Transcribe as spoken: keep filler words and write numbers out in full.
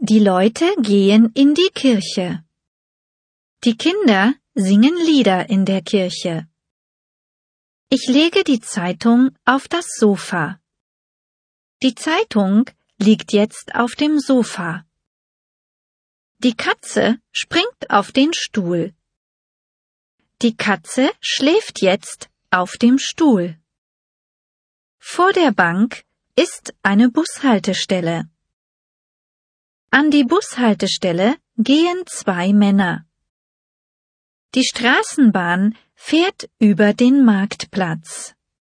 Die Leute gehen in die Kirche. Die Kinder singen Lieder in der Kirche. Ich lege die Zeitung auf das Sofa. Die Zeitung liegt jetzt auf dem Sofa. Die Katze springt auf den Stuhl. Die Katze schläft jetzt auf dem Stuhl. Vor der Bank ist eine Bushaltestelle. An die Bushaltestelle gehen zwei Männer. Die Straßenbahn fährt über den Marktplatz.